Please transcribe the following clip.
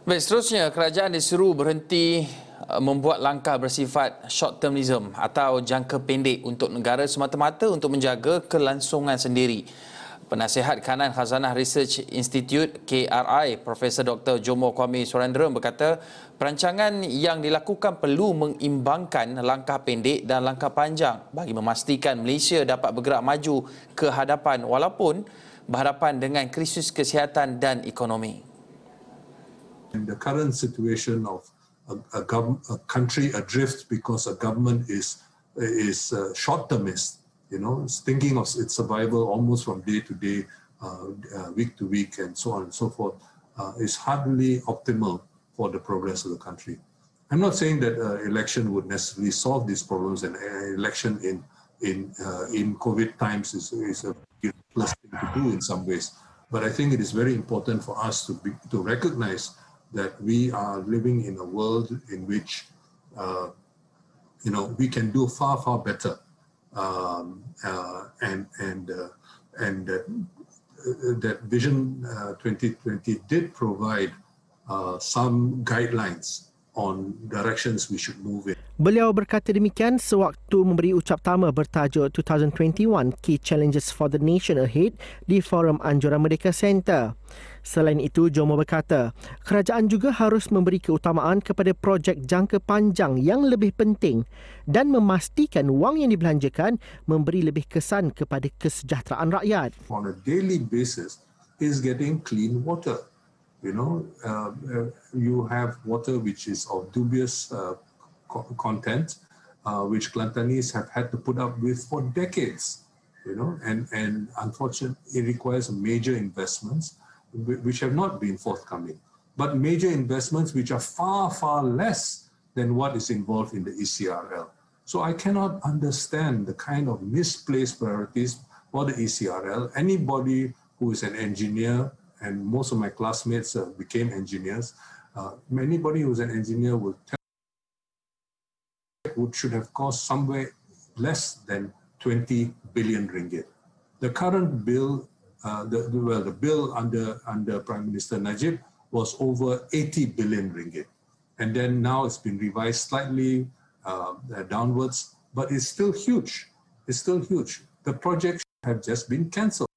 Baik, seterusnya kerajaan diseru berhenti membuat langkah bersifat short termism atau jangka pendek untuk negara semata-mata untuk menjaga kelangsungan sendiri. Penasihat Kanan Khazanah Research Institute KRI, Profesor Dr. Jomo Kwame Surendra berkata, perancangan yang dilakukan perlu mengimbangkan langkah pendek dan langkah panjang bagi memastikan Malaysia dapat bergerak maju ke hadapan walaupun berhadapan dengan krisis kesihatan dan ekonomi. In the current situation of a country adrift because a government is short-termist, it's thinking of its survival almost from day to day, week to week, and so on and so forth, is hardly optimal for the progress of the country. I'm not saying that election would necessarily solve these problems, and election in COVID times is a useless thing to do in some ways. But I think it is very important for us to recognize that we are living in a world in which we can do far better, and that Vision 2020 did provide some guidelines on directions we should move in. Beliau berkata demikian sewaktu memberi ucap tama bertajuk 2021 Key Challenges for the Nation Ahead di Forum Anjuran Merdeka Center. Selain itu, Jomo berkata, kerajaan juga harus memberi keutamaan kepada projek jangka panjang yang lebih penting dan memastikan wang yang dibelanjakan memberi lebih kesan kepada kesejahteraan rakyat. On a daily basis is getting clean water. You have water which is of dubious content, which Kelantanis have had to put up with for decades, and unfortunately it requires major investments which have not been forthcoming, but major investments which are far less than what is involved in the ECRL. So I cannot understand the kind of misplaced priorities for the ECRL. Anybody who is an engineer, and most of my classmates became engineers, anybody who is an engineer will tell it should have cost somewhere less than 20 billion ringgit. The current bill, the bill under Prime Minister Najib was over 80 billion ringgit. And then now it's been revised slightly downwards, but it's still huge. The projects have just been cancelled.